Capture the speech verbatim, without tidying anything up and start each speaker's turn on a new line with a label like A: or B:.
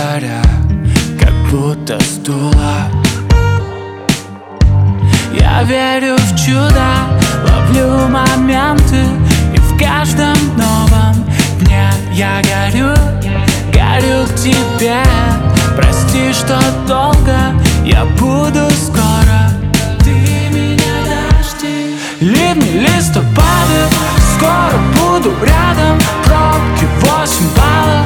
A: заря, как будто сдула. Я верю в чудо, ловлю моменты, и в каждом новом дне я горю, горю к тебе. Прости, что долго, я буду скоро. Ты меня дожди, ливни, листопады, скоро буду рядом. Пробки восемь баллов.